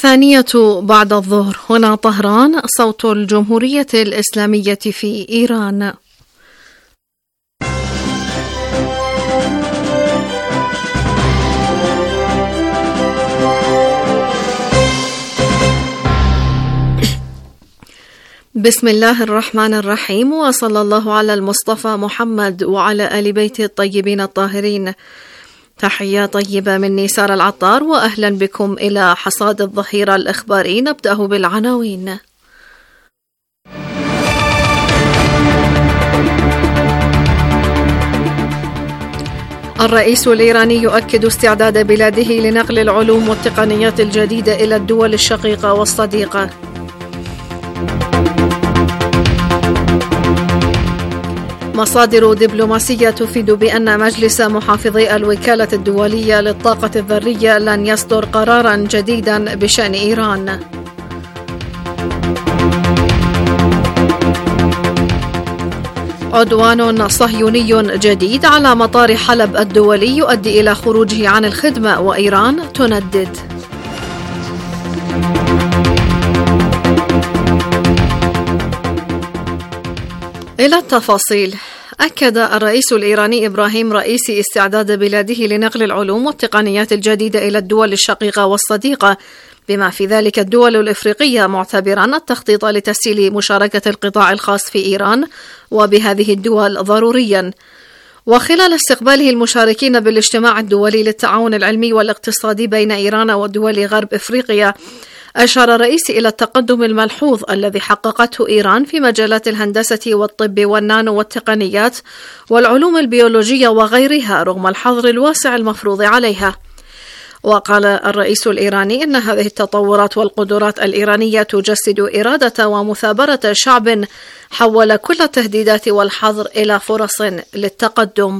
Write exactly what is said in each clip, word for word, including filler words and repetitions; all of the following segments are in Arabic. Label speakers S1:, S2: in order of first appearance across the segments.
S1: الثانية بعد الظهر، هنا طهران، صوت الجمهورية الإسلامية في إيران. بسم الله الرحمن الرحيم، وصلى الله على المصطفى محمد وعلى آل بيته الطيبين الطاهرين. تحية طيبة مني سارة العطار، وأهلا بكم إلى حصاد الظهيرة الإخباري. نبدأ بالعناوين. الرئيس الإيراني يؤكد استعداد بلاده لنقل العلوم والتقنيات الجديدة إلى الدول الشقيقة والصديقة. مصادر دبلوماسية تفيد بأن مجلس محافظي الوكالة الدولية للطاقة الذرية لن يصدر قراراً جديداً بشأن إيران. عدوان صهيوني جديد على مطار حلب الدولي يؤدي إلى خروجه عن الخدمة، وإيران تندد. إلى التفاصيل. أكد الرئيس الإيراني إبراهيم رئيسي استعداد بلاده لنقل العلوم والتقنيات الجديدة إلى الدول الشقيقة والصديقة، بما في ذلك الدول الإفريقية، معتبرا التخطيط لتسهيل مشاركة القطاع الخاص في إيران وبهذه الدول ضروريا. وخلال استقباله المشاركين بالاجتماع الدولي للتعاون العلمي والاقتصادي بين إيران ودول غرب إفريقيا، أشار الرئيس إلى التقدم الملحوظ الذي حققته إيران في مجالات الهندسة والطب والنانو والتقنيات والعلوم البيولوجية وغيرها، رغم الحظر الواسع المفروض عليها. وقال الرئيس الإيراني إن هذه التطورات والقدرات الإيرانية تجسد إرادة ومثابرة شعب حول كل التهديدات والحظر إلى فرص للتقدم.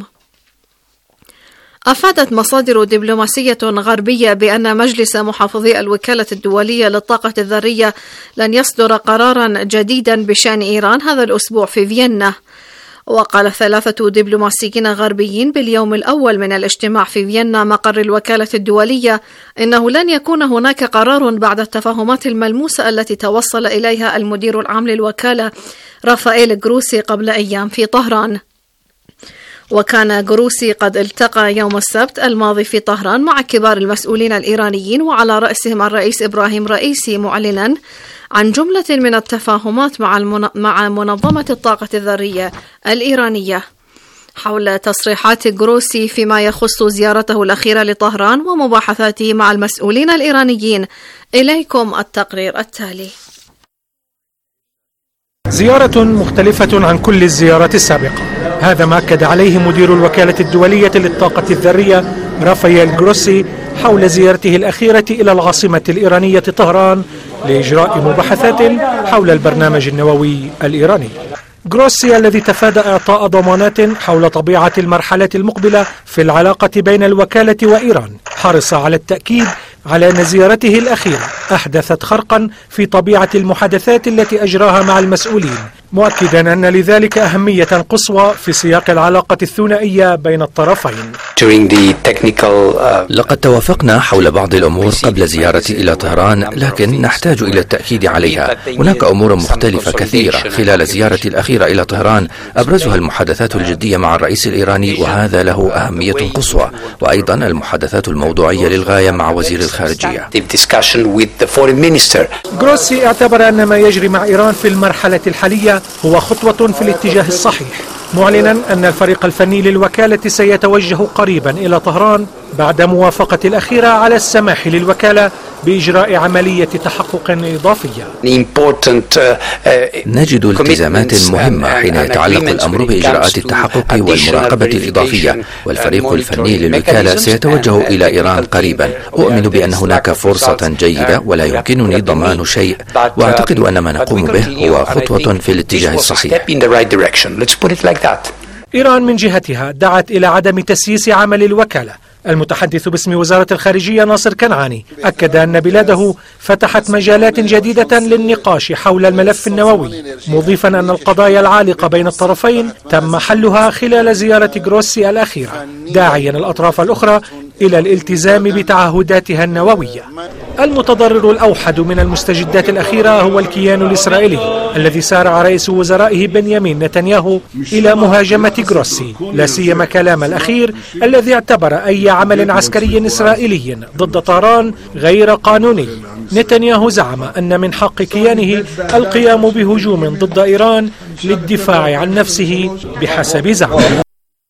S1: أفادت مصادر دبلوماسية غربية بأن مجلس محافظي الوكالة الدولية للطاقة الذرية لن يصدر قراراً جديداً بشأن إيران هذا الأسبوع في فيينا. وقال ثلاثة دبلوماسيين غربيين باليوم الأول من الاجتماع في فيينا مقر الوكالة الدولية إنه لن يكون هناك قرار بعد التفاهمات الملموسة التي توصل إليها المدير العام للوكالة رافائيل جروسي قبل أيام في طهران. وكان جروسي قد التقى يوم السبت الماضي في طهران مع كبار المسؤولين الإيرانيين، وعلى رأسهم الرئيس إبراهيم رئيسي، معلنا عن جملة من التفاهمات مع, المن... مع منظمة الطاقة الذرية الإيرانية. حول تصريحات جروسي فيما يخص زيارته الأخيرة لطهران ومباحثاته مع المسؤولين الإيرانيين، إليكم التقرير التالي.
S2: زيارة مختلفة عن كل الزيارات السابقة، هذا ما أكد عليه مدير الوكالة الدولية للطاقة الذرية رافائيل جروسي حول زيارته الأخيرة إلى العاصمة الإيرانية طهران لإجراء مباحثات حول البرنامج النووي الإيراني. جروسي الذي تفادى إعطاء ضمانات حول طبيعة المرحلة المقبلة في العلاقة بين الوكالة وإيران، حرص على التأكيد على أن زيارته الأخيرة أحدثت خرقا في طبيعة المحادثات التي أجراها مع المسؤولين، مؤكدا أن لذلك أهمية قصوى في سياق العلاقة الثنائية بين الطرفين.
S3: لقد توافقنا حول بعض الأمور قبل زيارتي إلى طهران، لكن نحتاج إلى التأكيد عليها. هناك أمور مختلفة كثيرة خلال زيارتي الأخيرة إلى طهران، أبرزها المحادثات الجدية مع الرئيس الإيراني، وهذا له أهمية قصوى، وأيضا المحادثات الموضوعية للغاية مع وزير الخارجية.
S2: جروسي اعتبر أن ما يجري مع إيران في المرحلة الحالية هو خطوة في الاتجاه الصحيح، معلنا أن الفريق الفني للوكالة سيتوجه قريبا إلى طهران بعد موافقة الأخيرة على السماح للوكالة بإجراء عملية تحقق إضافية.
S3: نجد التزامات مهمة حين يتعلق الأمر بإجراءات التحقق والمراقبة الإضافية، والفريق الفني للوكالة سيتوجه إلى إيران قريبا. أؤمن بأن هناك فرصة جيدة ولا يمكنني ضمان شيء، وأعتقد أن ما نقوم به هو خطوة في الاتجاه الصحيح.
S2: إيران من جهتها دعت إلى عدم تسييس عمل الوكالة. المتحدث باسم وزارة الخارجية ناصر كنعاني أكد أن بلاده فتحت مجالات جديدة للنقاش حول الملف النووي، مضيفا أن القضايا العالقة بين الطرفين تم حلها خلال زيارة جروسي الأخيرة، داعيا الأطراف الأخرى إلى الالتزام بتعهداتها النووية. المتضرر الأوحد من المستجدات الأخيرة هو الكيان الإسرائيلي الذي سارع رئيس وزرائه بنيامين نتنياهو إلى مهاجمة جروسي، لا سيما كلام الأخير الذي اعتبر أي عمل عسكري إسرائيلي ضد طهران غير قانوني. نتنياهو زعم أن من حق كيانه القيام بهجوم ضد إيران للدفاع عن نفسه بحسب زعمه.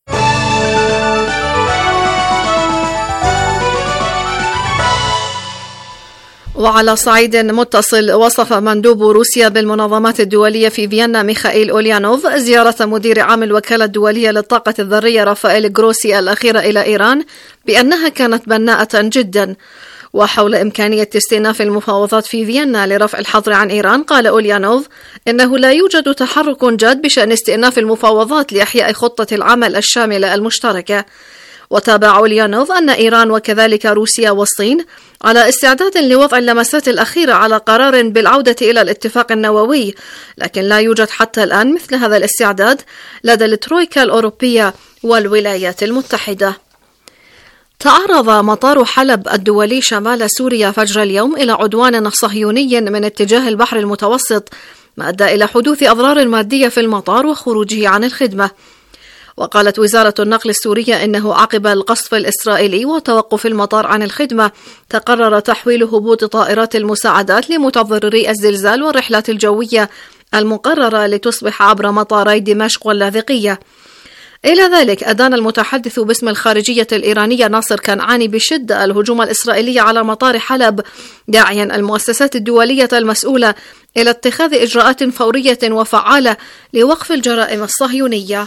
S1: وعلى صعيد متصل، وصف مندوب روسيا بالمنظمات الدولية في فيينا ميخائيل أوليانوف زيارة مدير عام الوكالة الدولية للطاقة الذرية رافائيل جروسي الأخيرة إلى إيران بأنها كانت بناءة جدا. وحول إمكانية استئناف المفاوضات في فيينا لرفع الحظر عن إيران، قال أوليانوف إنه لا يوجد تحرك جاد بشأن استئناف المفاوضات لإحياء خطة العمل الشاملة المشتركة. وتابع أوليانوف أن إيران وكذلك روسيا والصين على استعداد لوضع اللمسات الأخيرة على قرار بالعودة إلى الاتفاق النووي، لكن لا يوجد حتى الآن مثل هذا الاستعداد لدى الترويكا الأوروبية والولايات المتحدة. تعرض مطار حلب الدولي شمال سوريا فجر اليوم إلى عدوان صهيوني من اتجاه البحر المتوسط، ما أدى إلى حدوث أضرار مادية في المطار وخروجه عن الخدمة. وقالت وزارة النقل السورية إنه عقب القصف الإسرائيلي وتوقف المطار عن الخدمة تقرر تحويل هبوط طائرات المساعدات لمتضرري الزلزال والرحلات الجوية المقررة لتصبح عبر مطاري دمشق واللاذقية. إلى ذلك أدان المتحدث باسم الخارجية الإيرانية ناصر كنعاني بشدة الهجوم الإسرائيلي على مطار حلب، داعيا المؤسسات الدولية المسؤولة إلى اتخاذ إجراءات فورية وفعالة لوقف الجرائم الصهيونية.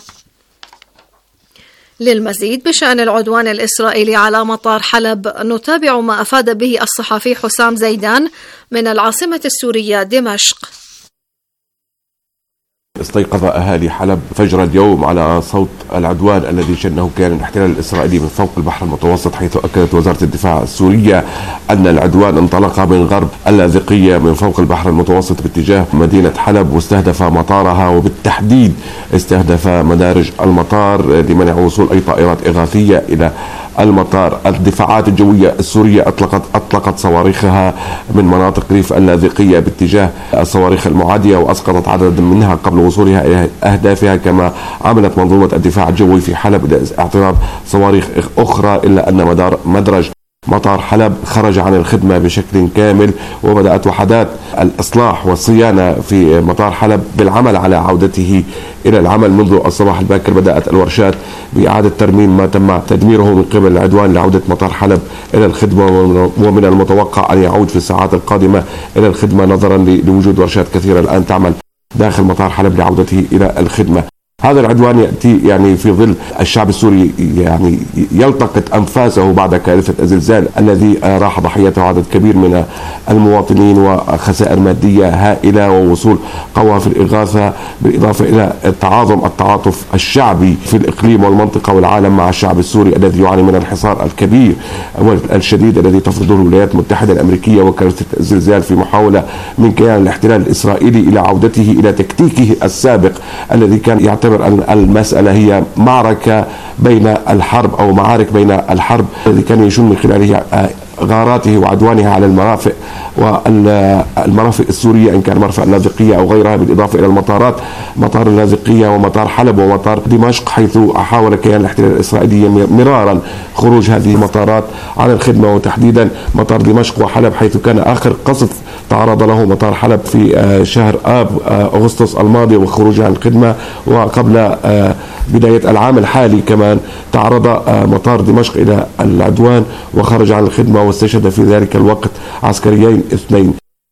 S1: للمزيد بشأن العدوان الإسرائيلي على مطار حلب نتابع ما أفاد به الصحفي حسام زيدان من العاصمة السورية دمشق.
S4: استيقظ أهالي حلب فجر اليوم على صوت العدوان الذي شنه كيان الاحتلال الإسرائيلي من فوق البحر المتوسط، حيث أكدت وزارة الدفاع السورية أن العدوان انطلق من غرب اللاذقية من فوق البحر المتوسط باتجاه مدينة حلب، واستهدف مطارها وبالتحديد استهدف مدارج المطار لمنع وصول أي طائرات إغاثية إلى المطار. الدفاعات الجوية السورية أطلقت أطلقت صواريخها من مناطق ريف اللاذقية باتجاه الصواريخ المعادية، وأسقطت عددا منها قبل وصولها إلى أهدافها، كما عملت منظومة الدفاع الجوي في حلب إلى اعتراض صواريخ أخرى، إلا أن مدار مدرج مطار حلب خرج عن الخدمة بشكل كامل، وبدأت وحدات الإصلاح والصيانة في مطار حلب بالعمل على عودته إلى العمل. منذ الصباح الباكر بدأت الورشات بإعادة ترميم ما تم تدميره من قبل العدوان لعودة مطار حلب إلى الخدمة، ومن المتوقع أن يعود في الساعات القادمة إلى الخدمة نظرا لوجود ورشات كثيرة الآن تعمل داخل مطار حلب لعودته إلى الخدمة. هذا العدوان يأتي يعني في ظل الشعب السوري يعني يلتقط أنفاسه بعد كارثة الزلزال الذي راح ضحيته عدد كبير من المواطنين وخسائر مادية هائلة ووصول قوافل الإغاثة، بالإضافة إلى التعاظم التعاطف الشعبي في الإقليم والمنطقة والعالم مع الشعب السوري الذي يعاني من الحصار الكبير والشديد الذي تفرضه الولايات المتحدة الأمريكية وكارثة الزلزال في محاولة من كيان الاحتلال الإسرائيلي إلى عودته إلى تكتيكه السابق الذي كان يعتبر أن المسألة هي معركة بين الحرب أو معارك بين الحرب، الذي كان يشن من خلاله غاراته وعدوانها على المرافق والمرافق السورية إن كان مرفأ اللاذقية أو غيرها، بالإضافة إلى المطارات مطار اللاذقية ومطار حلب ومطار دمشق، حيث حاول كيان الاحتلال الإسرائيلي مرارا خروج هذه المطارات عن الخدمة، وتحديدا مطار دمشق وحلب، حيث كان آخر قصف تعرض له مطار حلب في شهر آب أغسطس الماضي وخروجه عن الخدمة، وقبل بداية العام الحالي كمان تعرض مطار دمشق إلى العدوان وخرج عن الخدمة، واستشهد في ذلك الوقت عسكريين اثنين.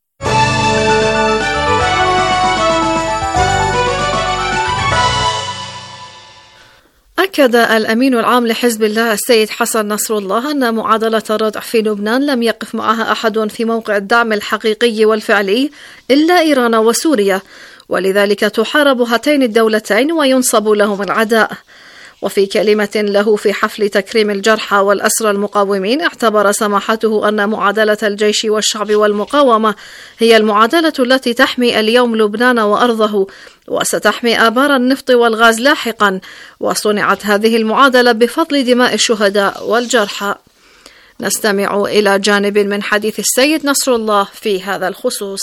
S1: أكد الأمين العام لحزب الله السيد حسن نصر الله أن معادلة الردع في لبنان لم يقف معها أحد في موقع الدعم الحقيقي والفعلي إلا إيران وسوريا، ولذلك تحارب هاتين الدولتين وينصب لهم العداء. وفي كلمة له في حفل تكريم الجرحى والأسرى المقاومين، اعتبر سماحته أن معادلة الجيش والشعب والمقاومة هي المعادلة التي تحمي اليوم لبنان وأرضه، وستحمي آبار النفط والغاز لاحقا، وصنعت هذه المعادلة بفضل دماء الشهداء والجرحى. نستمع إلى جانب من حديث السيد نصر الله في هذا الخصوص.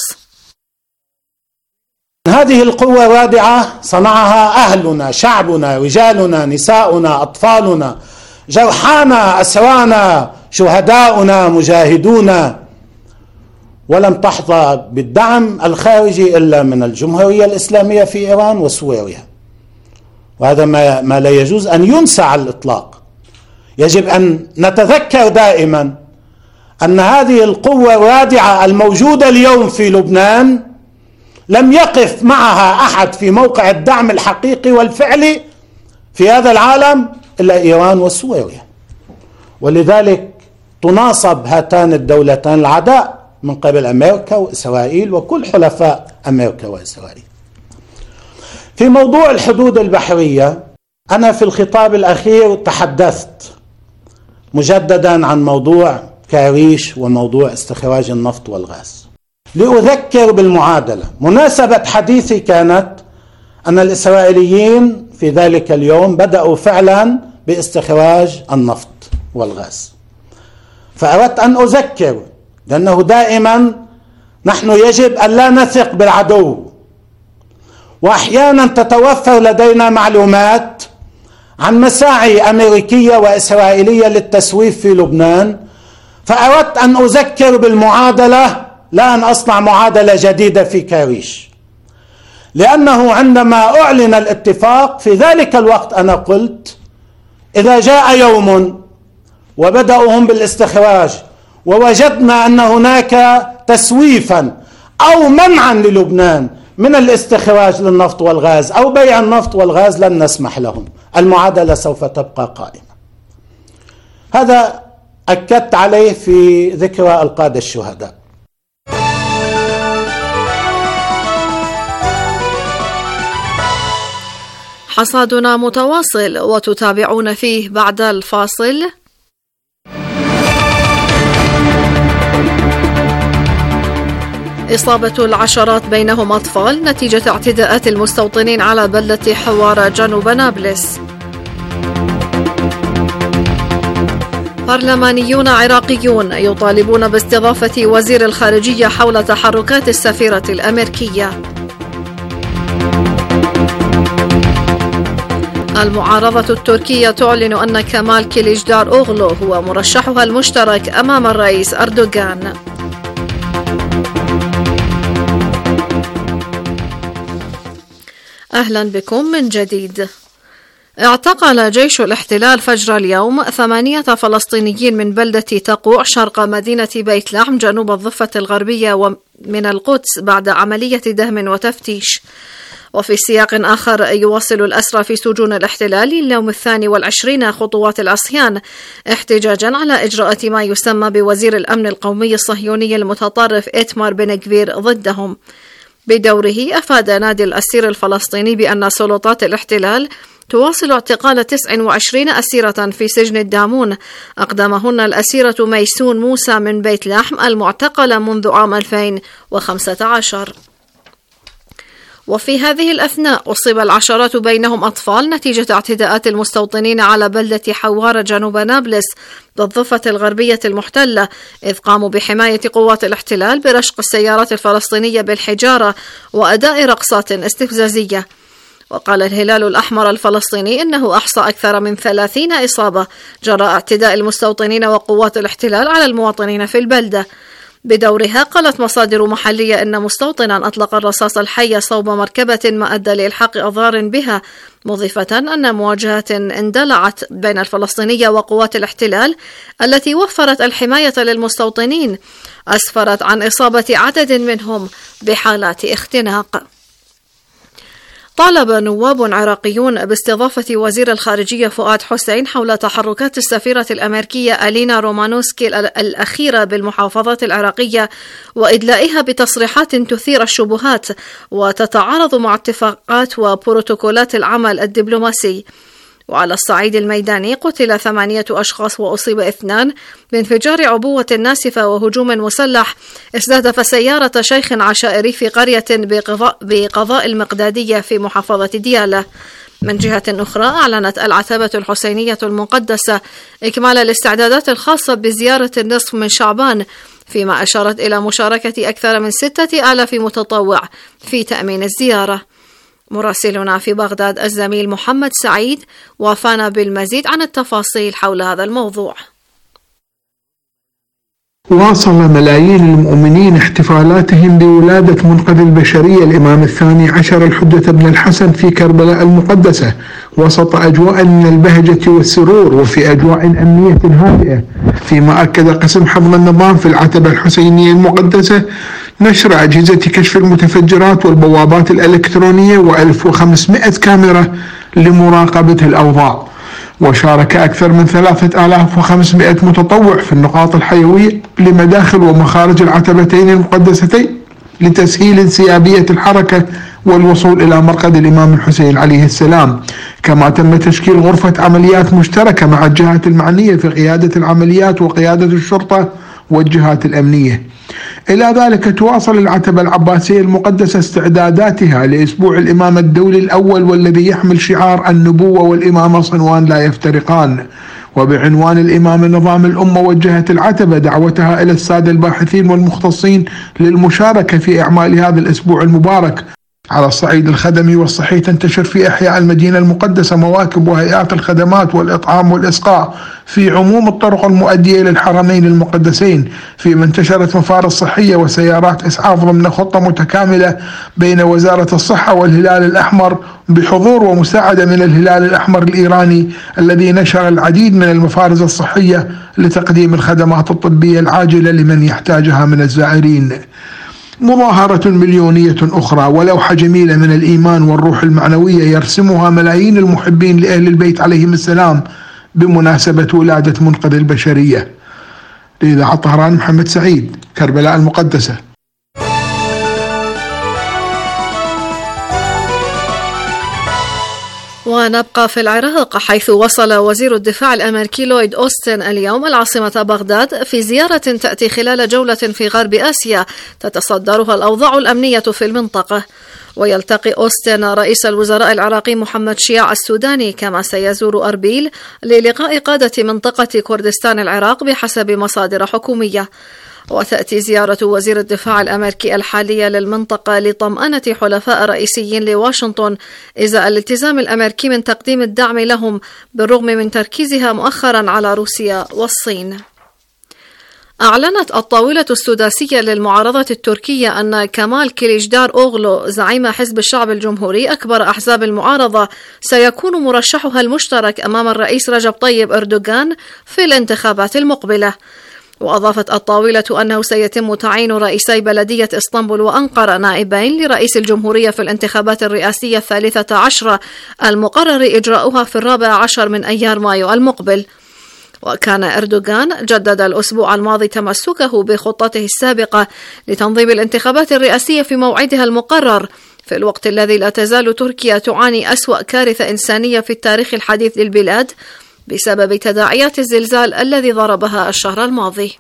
S5: هذه القوة الرادعة صنعها أهلنا، شعبنا، رجالنا، نساؤنا، أطفالنا، جرحانا، أسرانا، شهداؤنا، مجاهدونا، ولم تحظى بالدعم الخارجي إلا من الجمهورية الإسلامية في إيران وسوريا، وهذا ما, ما لا يجوز أن ينسى على الإطلاق. يجب أن نتذكر دائما أن هذه القوة الرادعة الموجودة اليوم في لبنان لم يقف معها أحد في موقع الدعم الحقيقي والفعلي في هذا العالم إلا إيران وسوريا، ولذلك تناصب هاتان الدولتان العداء من قبل أمريكا وإسرائيل وكل حلفاء أمريكا وإسرائيل. في موضوع الحدود البحرية، أنا في الخطاب الأخير تحدثت مجددا عن موضوع كاريش وموضوع استخراج النفط والغاز لأذكر بالمعادلة. مناسبة حديثي كانت أن الإسرائيليين في ذلك اليوم بدأوا فعلا باستخراج النفط والغاز، فأردت أن أذكر، لأنه دائما نحن يجب أن لا نثق بالعدو، وأحيانا تتوفر لدينا معلومات عن مساعي أمريكية وإسرائيلية للتسويف في لبنان، فأردت أن أذكر بالمعادلة لا أن أصنع معادلة جديدة في كاريش، لأنه عندما أعلن الاتفاق في ذلك الوقت أنا قلت إذا جاء يوم وبدأوا هم بالاستخراج ووجدنا أن هناك تسويفا أو منعا للبنان من الاستخراج للنفط والغاز أو بيع النفط والغاز لن نسمح لهم، المعادلة سوف تبقى قائمة. هذا أكدت عليه في ذكرى القادة الشهداء.
S1: حصادنا متواصل وتتابعون فيه بعد الفاصل. إصابة العشرات بينهم أطفال نتيجة اعتداءات المستوطنين على بلدة حوارة جنوب نابلس. برلمانيون عراقيون يطالبون باستضافة وزير الخارجية حول تحركات السفيرة الأمريكية. المعارضة التركية تعلن أن كمال كيليجدار أوغلو هو مرشحها المشترك أمام الرئيس أردوغان. أهلا بكم من جديد. اعتقل جيش الاحتلال فجر اليوم ثمانية فلسطينيين من بلدة تقوع شرق مدينة بيت لحم جنوب الضفة الغربية من القدس بعد عملية دهم وتفتيش. وفي سياق آخر، يواصل الأسرى في سجون الاحتلال اليوم الثاني والعشرين خطوات العصيان احتجاجا على إجراءات ما يسمى بوزير الأمن القومي الصهيوني المتطرف إيتمار بن غفير ضدهم. بدوره أفاد نادي الأسير الفلسطيني بأن سلطات الاحتلال تواصل اعتقال تسع وعشرين أسيرة في سجن الدامون، أقدمهن الأسيرة ميسون موسى من بيت لحم المعتقلة منذ عام ألفين وخمسة عشر. وفي هذه الأثناء أصيب العشرات بينهم أطفال نتيجة اعتداءات المستوطنين على بلدة حوارة جنوب نابلس بالضفة الغربية المحتلة، إذ قاموا بحماية قوات الاحتلال برشق السيارات الفلسطينية بالحجارة وأداء رقصات استفزازية. وقال الهلال الأحمر الفلسطيني إنه أحصى أكثر من ثلاثين إصابة جراء اعتداء المستوطنين وقوات الاحتلال على المواطنين في البلدة. بدورها قالت مصادر محلية إن مستوطنا أطلق الرصاص الحي صوب مركبة ما أدى لإلحاق أضرار بها، مضيفة أن مواجهة اندلعت بين الفلسطينية وقوات الاحتلال التي وفرت الحماية للمستوطنين أسفرت عن إصابة عدد منهم بحالات اختناق. طالب نواب عراقيون باستضافة وزير الخارجية فؤاد حسين حول تحركات السفيرة الأمريكية ألينا رومانوسكي الأخيرة بالمحافظات العراقية وإدلائها بتصريحات تثير الشبهات وتتعارض مع اتفاقات وبروتوكولات العمل الدبلوماسي. وعلى الصعيد الميداني قتل ثمانية أشخاص وأصيب اثنان بانفجار عبوة ناسفة وهجوم مسلح استهدف سيارة شيخ عشائري في قرية بقضاء المقدادية في محافظة ديالى. من جهة أخرى أعلنت العتبة الحسينية المقدسة إكمال الاستعدادات الخاصة بزيارة النصف من شعبان، فيما أشارت إلى مشاركة أكثر من ستة آلاف متطوع في تأمين الزيارة. مراسلنا في بغداد الزميل محمد سعيد وافانا بالمزيد عن التفاصيل حول هذا الموضوع.
S6: واصل ملايين المؤمنين احتفالاتهم بولادة منقذ البشرية الإمام الثاني عشر الحجة بن الحسن في كربلاء المقدسة وسط أجواء من البهجة والسرور وفي أجواء أمنية هادئة، فيما أكد قسم حفظ النظام في العتبة الحسينية المقدسة نشر أجهزة كشف المتفجرات والبوابات الإلكترونية وألف وخمسمائة كاميرا لمراقبة الأوضاع. وشارك أكثر من ثلاثة آلاف وخمسمائة متطوع في النقاط الحيوية لمداخل ومخارج العتبتين المقدستين لتسهيل انسيابية الحركة والوصول إلى مرقد الإمام الحسين عليه السلام. كما تم تشكيل غرفة عمليات مشتركة مع الجهات المعنية في قيادة العمليات وقيادة الشرطة والجهات الأمنية. إلى ذلك تواصل العتبة العباسية المقدسة استعداداتها لأسبوع الإمام الدولي الأول والذي يحمل شعار النبوة والإمامة صنوان لا يفترقان. وبعنوان الإمام نظام الأمة وجهت العتبة دعوتها إلى السادة الباحثين والمختصين للمشاركة في إعمال هذا الأسبوع المبارك. على الصعيد الخدمي والصحي تنتشر في أحياء المدينة المقدسة مواكب وهيئات الخدمات والإطعام والإسقاء في عموم الطرق المؤدية إلى الحرمين المقدسين، فيما انتشرت مفارس صحية وسيارات إسعاف ضمن خطة متكاملة بين وزارة الصحة والهلال الأحمر بحضور ومساعدة من الهلال الأحمر الإيراني الذي نشر العديد من المفارز الصحية لتقديم الخدمات الطبية العاجلة لمن يحتاجها من الزائرين. مظاهرة مليونية أخرى ولوحة جميلة من الإيمان والروح المعنوية يرسمها ملايين المحبين لأهل البيت عليهم السلام بمناسبة ولادة منقذ البشرية. لإذاعة طهران محمد سعيد، كربلاء المقدسة.
S1: ونبقى في العراق، حيث وصل وزير الدفاع الأمريكي لويد أوستن اليوم العاصمة بغداد في زيارة تأتي خلال جولة في غرب آسيا تتصدرها الأوضاع الأمنية في المنطقة. ويلتقي أوستن رئيس الوزراء العراقي محمد شياع السوداني، كما سيزور أربيل للقاء قادة منطقة كردستان العراق بحسب مصادر حكومية. وتأتي زيارة وزير الدفاع الأمريكي الحالية للمنطقة لطمأنة حلفاء رئيسيين لواشنطن إزاء الالتزام الأمريكي من تقديم الدعم لهم بالرغم من تركيزها مؤخرا على روسيا والصين. أعلنت الطاولة السداسية للمعارضة التركية أن كمال كليجدار أوغلو زعيم حزب الشعب الجمهوري أكبر أحزاب المعارضة سيكون مرشحها المشترك أمام الرئيس رجب طيب أردوغان في الانتخابات المقبلة. وأضافت الطاولة أنه سيتم تعيين رئيسي بلدية إسطنبول وأنقرة نائبين لرئيس الجمهورية في الانتخابات الرئاسية الثالثة عشرة المقرر إجراؤها في الرابع عشر من أيار مايو المقبل. وكان أردوغان جدد الأسبوع الماضي تمسكه بخطته السابقة لتنظيم الانتخابات الرئاسية في موعدها المقرر، في الوقت الذي لا تزال تركيا تعاني أسوأ كارثة إنسانية في التاريخ الحديث للبلاد بسبب تداعيات الزلزال الذي ضربها الشهر الماضي.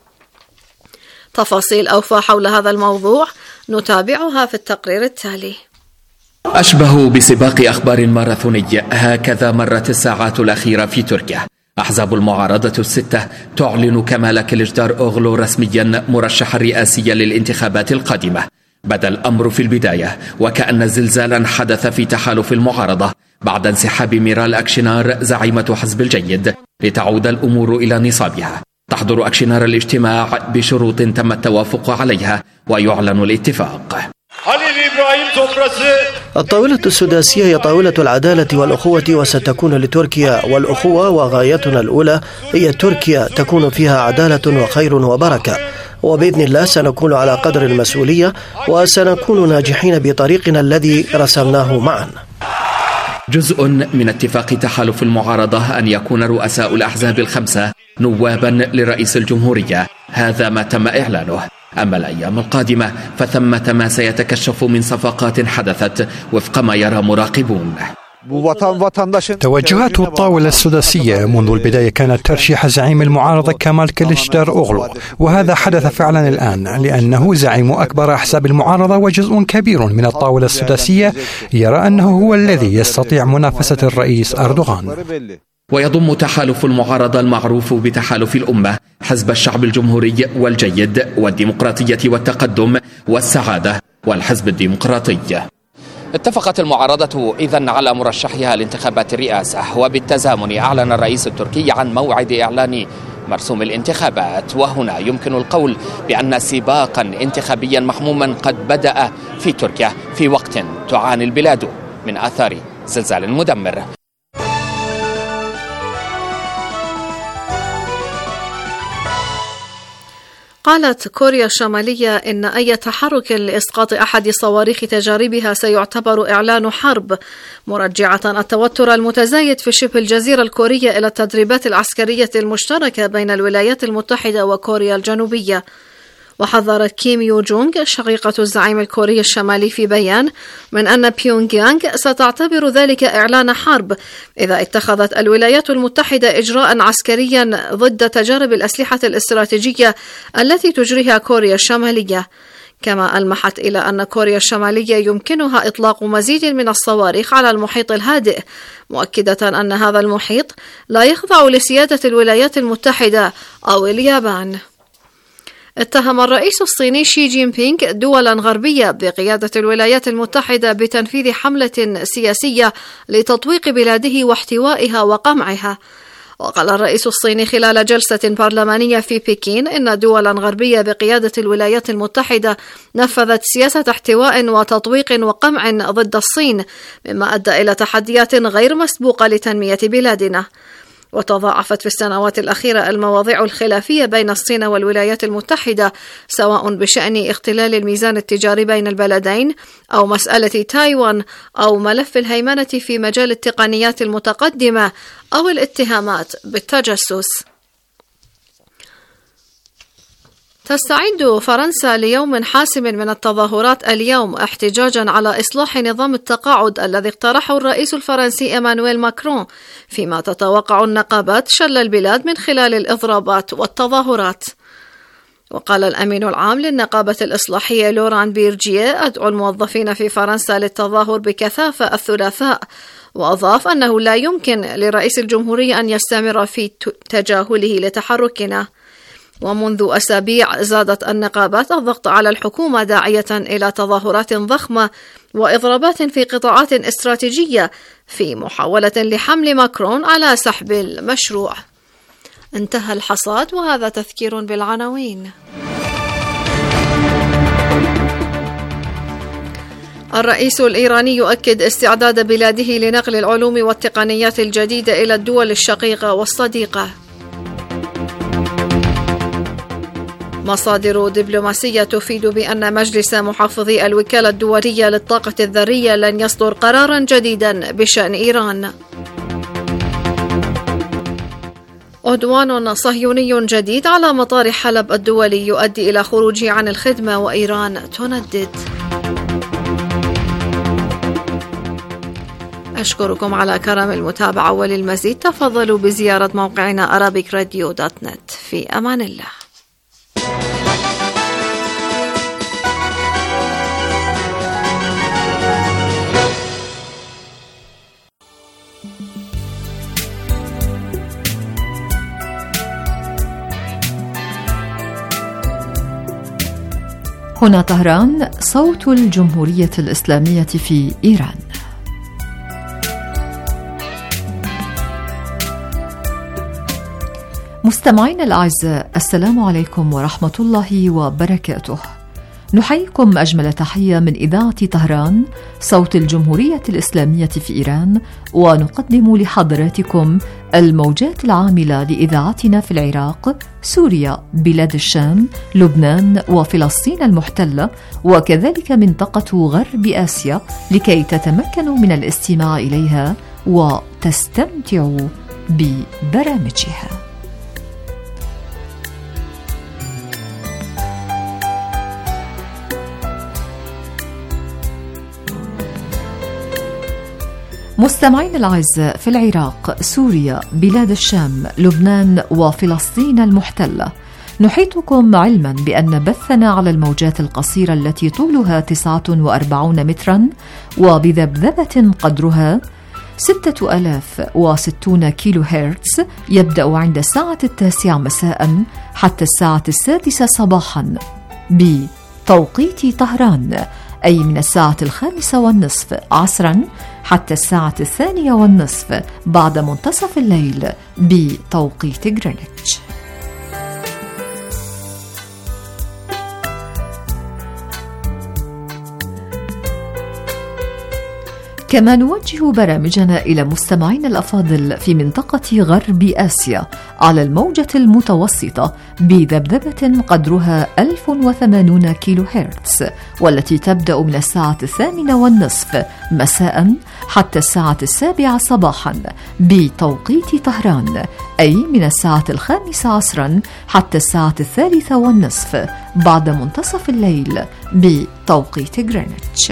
S1: تفاصيل أوفى حول هذا الموضوع نتابعها في التقرير التالي.
S7: أشبه بسباق أخبار ماراثوني، هكذا مرت الساعات الأخيرة في تركيا. أحزاب المعارضة الستة تعلن كمال كليجدار أوغلو رسميا مرشحا رئاسيا للانتخابات القادمة. بدا الأمر في البداية وكأن زلزالا حدث في تحالف المعارضة بعد انسحاب ميرال أكشينار زعيمة حزب الجيد لتعود الأمور إلى نصابها. تحضر أكشينار الاجتماع بشروط تم التوافق عليها ويعلن الاتفاق.
S8: الطاولة السداسية هي طاولة العدالة والأخوة، وستكون لتركيا والأخوة، وغايتنا الأولى هي تركيا تكون فيها عدالة وخير وبركة، وبإذن الله سنكون على قدر المسؤولية وسنكون ناجحين بطريقنا الذي رسمناه معا.
S7: جزء من اتفاق تحالف المعارضة أن يكون رؤساء الأحزاب الخمسة نوابا لرئيس الجمهورية، هذا ما تم إعلانه. أما الأيام القادمة فثمة ما سيتكشف من صفقات حدثت وفق ما يرى مراقبون.
S9: توجهات الطاولة السداسية منذ البداية كانت ترشيح زعيم المعارضة كمال كليشدار أوغلو، وهذا حدث فعلا الآن، لأنه زعيم أكبر أحزاب المعارضة وجزء كبير من الطاولة السداسية يرى أنه هو الذي يستطيع منافسة الرئيس أردوغان.
S7: ويضم تحالف المعارضة المعروف بتحالف الأمة حزب الشعب الجمهوري والجيد والديمقراطية والتقدم والسعادة والحزب الديمقراطي. اتفقت المعارضة إذن على مرشحها لانتخابات الرئاسة، وبالتزامن أعلن الرئيس التركي عن موعد إعلان مرسوم الانتخابات. وهنا يمكن القول بأن سباقا انتخابيا محموما قد بدأ في تركيا في وقت تعاني البلاد من آثار زلزال مدمر.
S1: قالت كوريا الشمالية إن أي تحرك لإسقاط أحد صواريخ تجاربها سيعتبر إعلان حرب، مرجعة التوتر المتزايد في شبه الجزيرة الكورية إلى التدريبات العسكرية المشتركة بين الولايات المتحدة وكوريا الجنوبية. وحذرت كيم يو جونغ شقيقة الزعيم الكوري الشمالي في بيان من أن بيونغ يانغ ستعتبر ذلك إعلان حرب إذا اتخذت الولايات المتحدة إجراء عسكريا ضد تجارب الأسلحة الاستراتيجية التي تجريها كوريا الشمالية. كما ألمحت إلى أن كوريا الشمالية يمكنها إطلاق مزيد من الصواريخ على المحيط الهادئ، مؤكدة أن هذا المحيط لا يخضع لسيادة الولايات المتحدة أو اليابان. اتهم الرئيس الصيني شي جين بينغ دولا غربية بقيادة الولايات المتحدة بتنفيذ حملة سياسية لتطويق بلاده واحتوائها وقمعها. وقال الرئيس الصيني خلال جلسة برلمانية في بكين إن دولا غربية بقيادة الولايات المتحدة نفذت سياسة احتواء وتطويق وقمع ضد الصين، مما أدى إلى تحديات غير مسبوقة لتنمية بلادنا. وتضاعفت في السنوات الأخيرة المواضيع الخلافية بين الصين والولايات المتحدة، سواء بشأن اختلال الميزان التجاري بين البلدين أو مسألة تايوان أو ملف الهيمنة في مجال التقنيات المتقدمة أو الاتهامات بالتجسس. تستعد فرنسا ليوم حاسم من التظاهرات اليوم احتجاجا على إصلاح نظام التقاعد الذي اقترحه الرئيس الفرنسي إيمانويل ماكرون، فيما تتوقع النقابات شل البلاد من خلال الإضرابات والتظاهرات. وقال الأمين العام للنقابة الإصلاحية لوران بيرجيه أدعو الموظفين في فرنسا للتظاهر بكثافة الثلاثاء، وأضاف أنه لا يمكن لرئيس الجمهورية أن يستمر في تجاهله لتحركنا. ومنذ أسابيع زادت النقابات الضغط على الحكومة داعية إلى تظاهرات ضخمة وإضرابات في قطاعات استراتيجية في محاولة لحمل ماكرون على سحب المشروع. انتهى الحصاد، وهذا تذكير بالعناوين. الرئيس الإيراني يؤكد استعداد بلاده لنقل العلوم والتقنيات الجديدة إلى الدول الشقيقة والصديقة. مصادر دبلوماسية تفيد بأن مجلس محافظي الوكالة الدولية للطاقة الذرية لن يصدر قرارا جديدا بشأن إيران. عدوان صهيوني جديد على مطار حلب الدولي يؤدي إلى خروجه عن الخدمة وإيران تندد. أشكركم على كرم المتابعة، وللمزيد تفضلوا بزيارة موقعنا أرابيك راديو دوت نت. في أمان الله.
S10: هنا طهران، صوت الجمهورية الإسلامية في إيران. مستمعينا الأعزاء، السلام عليكم ورحمة الله وبركاته. نحييكم أجمل تحية من إذاعة طهران، صوت الجمهورية الإسلامية في إيران، ونقدم لحضراتكم الموجات العاملة لإذاعتنا في العراق، سوريا، بلاد الشام، لبنان وفلسطين المحتلة، وكذلك منطقة غرب آسيا، لكي تتمكنوا من الاستماع إليها وتستمتعوا ببرامجها. مستمعين الأعزاء، في العراق، سوريا، بلاد الشام، لبنان وفلسطين المحتلة، نحيطكم علما بأن بثنا على الموجات القصيرة التي طولها تسعة وأربعين مترا وبذبذبة قدرها ستة آلاف وستون كيلو هرتز يبدأ عند الساعة التاسعة مساء حتى الساعة السادسة صباحا بتوقيت طهران، أي من الساعة الخامسة والنصف عصرا حتى الساعة الثانية والنصف بعد منتصف الليل بتوقيت غرينتش. كما نوجه برامجنا إلى مستمعين الأفاضل في منطقة غرب آسيا على الموجة المتوسطة بذبذبة قدرها ألف وثمانون كيلو هرتز، والتي تبدأ من الساعة الثامنة والنصف مساء حتى الساعة السابعة صباحا بتوقيت طهران، أي من الساعة الخامسة عصرا حتى الساعة الثالثة والنصف بعد منتصف الليل بتوقيت غرينتش.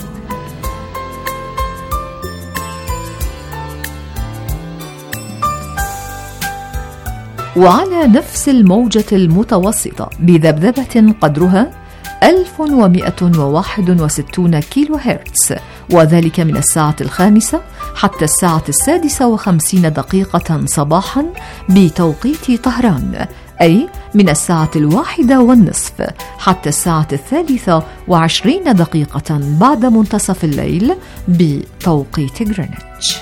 S10: وعلى نفس الموجة المتوسطة بذبذبة قدرها ألف ومئة وواحد وستين كيلو هرتز، وذلك من الساعة الخامسة حتى الساعة السادسة وخمسين دقيقة صباحا بتوقيت طهران، أي من الساعة الواحدة والنصف حتى الساعة الثالثة وعشرين دقيقة بعد منتصف الليل بتوقيت غرينتش.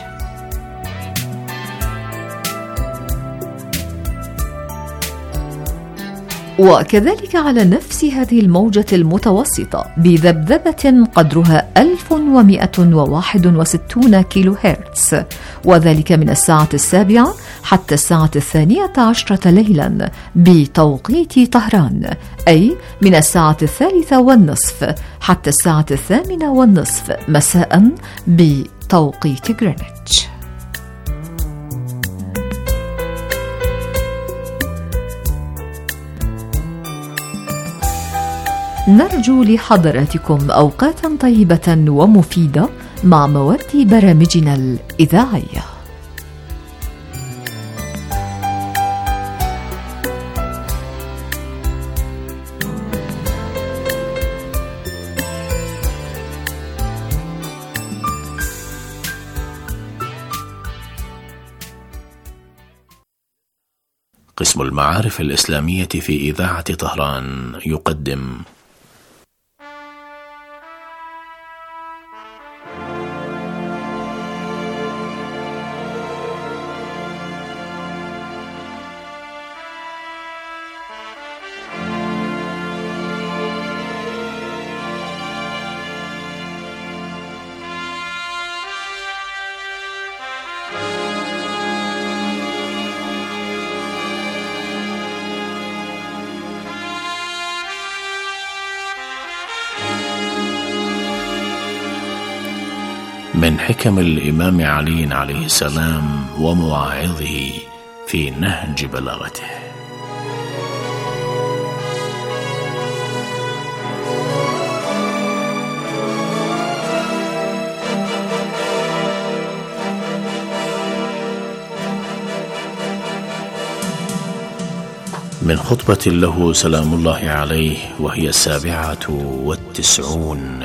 S10: وكذلك على نفس هذه الموجة المتوسطة بذبذبة قدرها ألف ومئة وواحد وستين كيلو هرتز، وذلك من الساعة السابعة حتى الساعة الثانية عشرة ليلا بتوقيت طهران، أي من الساعة الثالثة والنصف حتى الساعة الثامنة والنصف مساء بتوقيت غرينتش. نرجو لحضراتكم أوقاتا طيبة ومفيدة مع مواد برامجنا الإذاعية.
S11: قسم المعارف الإسلامية في إذاعة طهران يقدم من حكم الإمام علي عليه السلام ومواعظه في نهج بلاغته. من خطبة له سلام الله عليه وهي السابعة والتسعون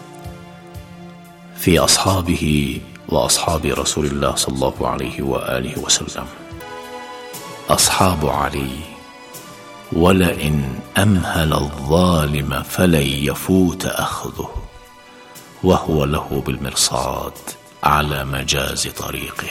S11: في أصحابه وأصحاب رسول الله صلى الله عليه وآله وسلم. أصحاب علي: ولئن أمهل الظالم فلن يفوت أخذه، وهو له بالمرصاد على مجاز طريقه،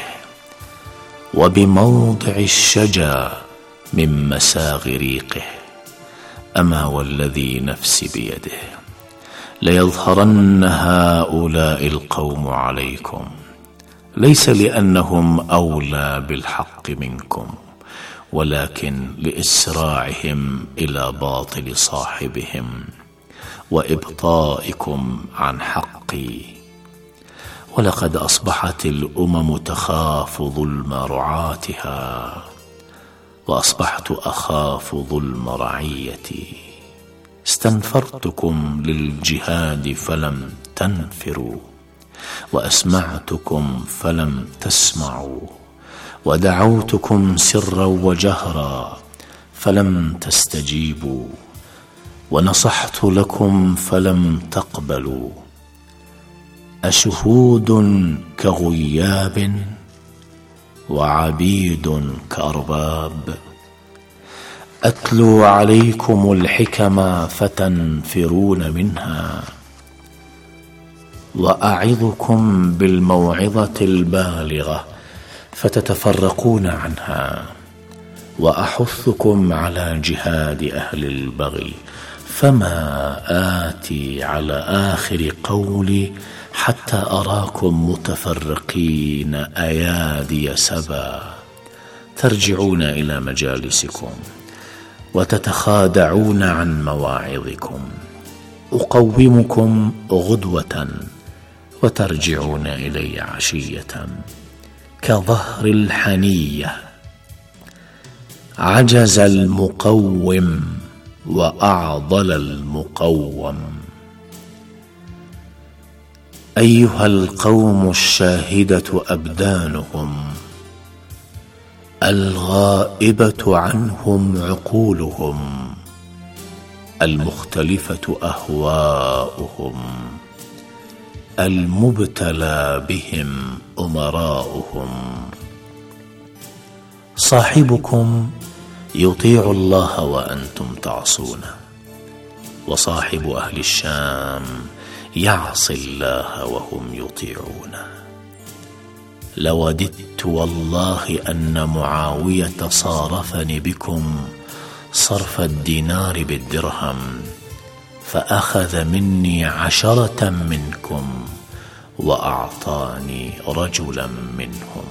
S11: وبموضع الشجا من مساغ ريقه. أما والذي نفسي بيده ليظهرن هؤلاء القوم عليكم، ليس لأنهم أولى بالحق منكم، ولكن لإسراعهم إلى باطل صاحبهم وإبطائكم عن حقي. ولقد أصبحت الأمم تخاف ظلم رعاتها، وأصبحت أخاف ظلم رعيتي. استنفرتكم للجهاد فلم تنفروا، وأسمعتكم فلم تسمعوا، ودعوتكم سرا وجهرا فلم تستجيبوا، ونصحت لكم فلم تقبلوا. أشهود كغياب وعبيد كأرباب، أتلو عليكم الحكم فتنفرون منها، وأعظكم بالموعظة البالغة فتتفرقون عنها، وأحثكم على جهاد أهل البغي، فما آتي على آخر قولي حتى أراكم متفرقين أيادي سبا، ترجعون إلى مجالسكم وتتخادعون عن مواعظكم. أقومكم غدوة وترجعون إلي عشية، كظهر الحنية عجز المقوم وأعضل المقوم. أيها القوم الشاهدة أبدانهم، الغائبة عنهم عقولهم، المختلفة أهواؤهم، المبتلى بهم أمراؤهم. صاحبكم يطيع الله وأنتم تعصونه، وصاحب أهل الشام يعصي الله وهم يطيعونه. لوددت والله أن معاوية صارفني بكم صرف الدينار بالدرهم، فأخذ مني عشرة منكم وأعطاني رجلا منهم.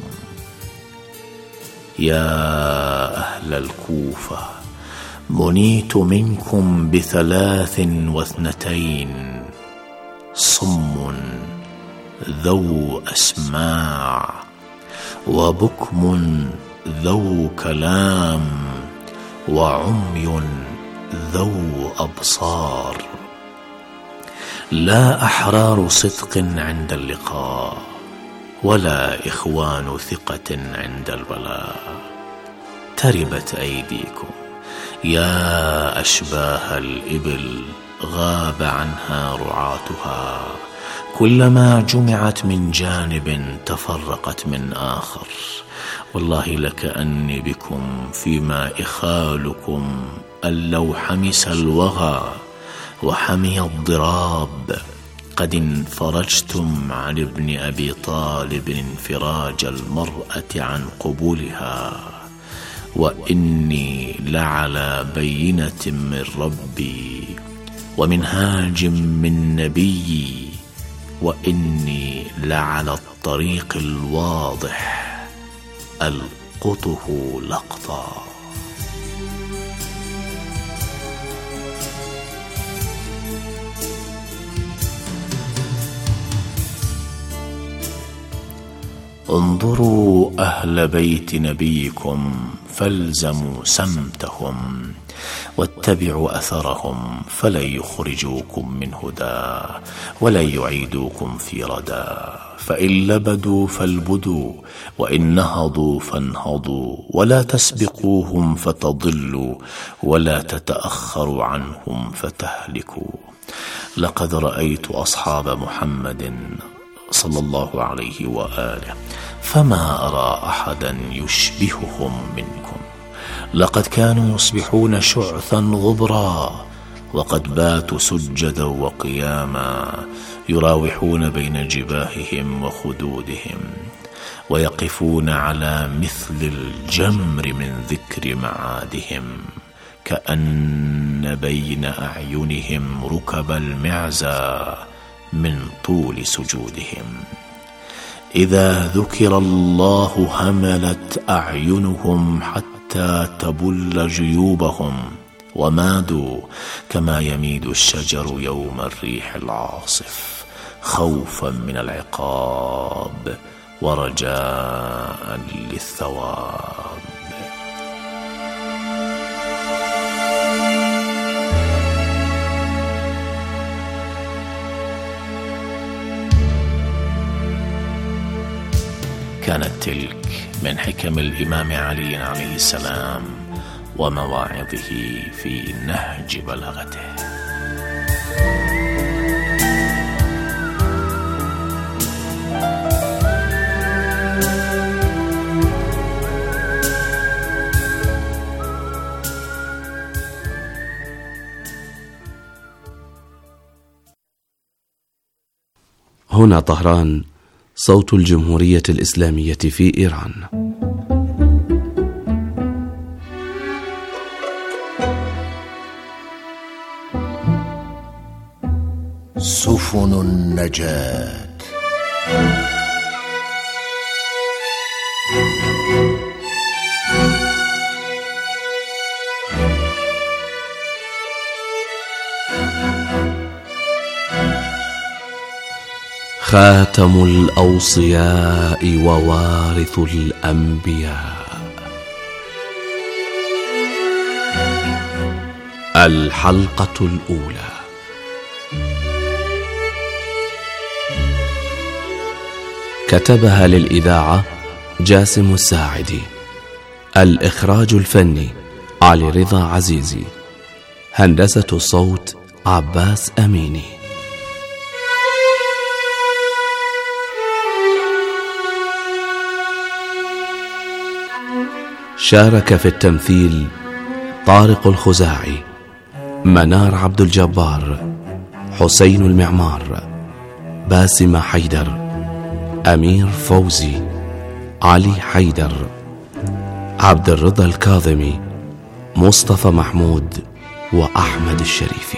S11: يا أهل الكوفة، منيت منكم بثلاث واثنتين، صم ذو أسماع، وبكم ذو كلام، وعمي ذو أبصار. لا أحرار صدق عند اللقاء، ولا إخوان ثقة عند البلاء. تربت أيديكم يا أشباه الإبل، غاب عنها رعاتها، كلما جمعت من جانب تفرقت من آخر. والله لكأني بكم فيما إخالكم أن لو حمس الوغى وحمي الضراب قد انفرجتم عن ابن أبي طالب انفراج المرأة عن قبولها. وإني لعلى بينة من ربي ومنهاج من نبيي، وإني لعلى الطريق الواضح ألقطه لقطا. انظروا أهل بيت نبيكم فالزموا سمتهم، واتبعوا أثرهم، فلن يخرجوكم من هدى ولن يعيدوكم في ردى. فإن لبدوا فالبدوا، وإن نهضوا فانهضوا، ولا تسبقوهم فتضلوا، ولا تتأخروا عنهم فتهلكوا. لقد رأيت أصحاب محمد صلى الله عليه وآله فما أرى أحدا يشبههم منكم. لقد كانوا يصبحون شعثا غبرا، وقد باتوا سجدا وقياما، يراوحون بين جباههم وخدودهم، ويقفون على مثل الجمر من ذكر معادهم، كأن بين أعينهم ركب المعزى من طول سجودهم. إذا ذكر الله هملت أعينهم حتى تبل جيوبهم، ومادوا كما يميد الشجر يوم الريح العاصف، خوفا من العقاب ورجاء للثواب. كانت تلك من حكم الإمام علي عليه السلام ومواعظه في نهج بلاغته.
S12: هنا طهران، صوت الجمهورية الإسلامية في إيران.
S11: سفن النجاة.
S12: خاتم الأوصياء ووارث الأنبياء. الحلقة الأولى. كتبها للإذاعة جاسم الساعدي. الإخراج الفني علي رضا عزيزي. هندسة الصوت عباس أميني. شارك في التمثيل طارق الخزاعي، منار عبد الجبار، حسين المعمار، باسم حيدر، أمير فوزي، علي حيدر، عبد الرضا الكاظمي، مصطفى محمود، وأحمد الشريفي.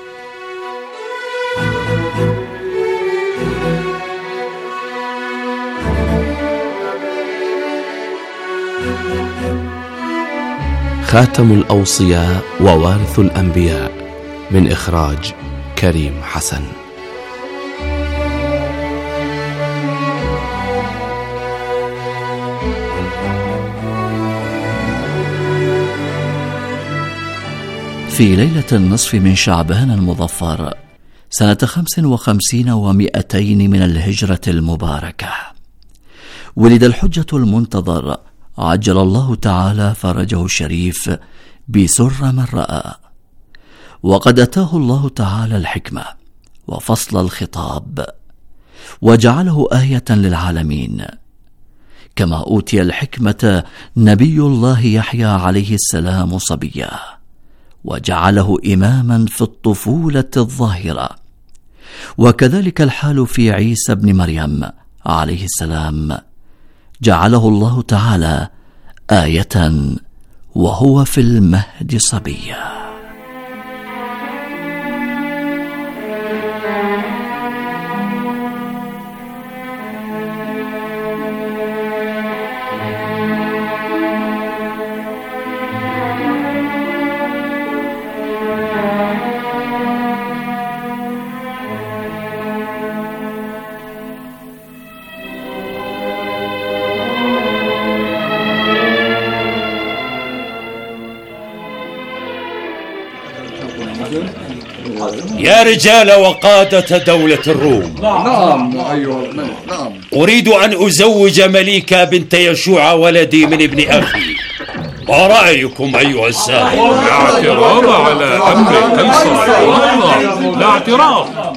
S12: خاتم الأوصياء ووارث الأنبياء، من إخراج كريم حسن.
S13: في ليلة النصف من شعبان المظفر سنة خمس وخمسين ومئتين من الهجرة المباركة، ولد الحجة المنتظر عجل الله تعالى فرجه الشريف بسر من رأى، وقد أتاه الله تعالى الحكمة وفصل الخطاب وجعله آية للعالمين، كما أوتي الحكمة نبي الله يحيى عليه السلام صبيا، وجعله إماما في الطفولة الظاهرة، وكذلك الحال في عيسى بن مريم عليه السلام، جعله الله تعالى آية وهو في المهد صبيا.
S14: يا رجال وقادة دولة الروم،
S15: نعم أيها الملك. نعم،
S14: أريد أن أزوج مليكة بنت يشوع ولدي من ابن أخي. ما رأيكم أيها السادة؟
S16: لا اعتراض على أمر قيصر والله، لا اعتراض.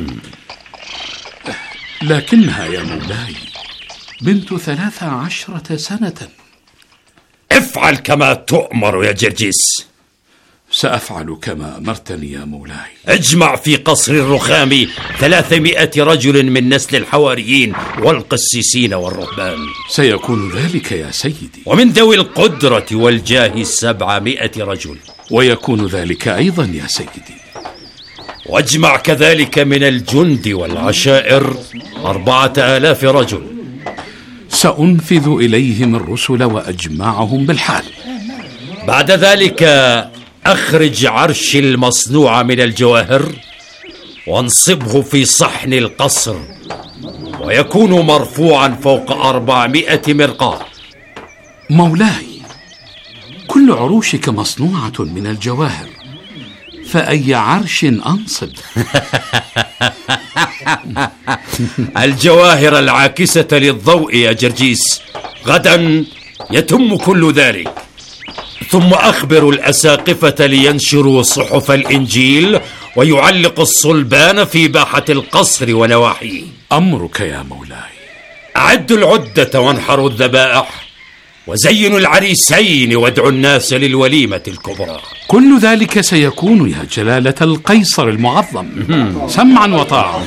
S17: لكنها يا مولاي بنت ثلاث عشرة سنة.
S14: افعل كما تؤمر يا جرجيس.
S17: سأفعل كما أمرتني يا مولاي.
S14: اجمع في قصر الرخام ثلاثمائة رجل من نسل الحواريين والقسيسين والرهبان.
S17: سيكون ذلك يا سيدي.
S14: ومن ذوي القدرة والجاه سبعمائة رجل.
S17: ويكون ذلك أيضا يا سيدي.
S14: واجمع كذلك من الجند والعشائر أربعة آلاف رجل.
S17: سأنفذ إليهم الرسل وأجمعهم بالحال.
S14: بعد ذلك أخرج عرش المصنوع من الجواهر وانصبه في صحن القصر، ويكون مرفوعا فوق أربعمائة مرقاة.
S17: مولاي، كل عروشك مصنوعة من الجواهر، فأي عرش أنصب؟
S14: الجواهر العاكسة للضوء يا جرجيس، غدا يتم كل ذلك. ثم أخبر الأساقفة لينشروا صحف الإنجيل ويعلق الصلبان في باحة القصر ونواحيه.
S17: أمرك يا مولاي.
S14: أعدوا العدة وانحروا الذبائح وزينوا العريسين وادعوا الناس للوليمة الكبرى.
S17: كل ذلك سيكون يا جلالة القيصر المعظم، سمعا وطاعة.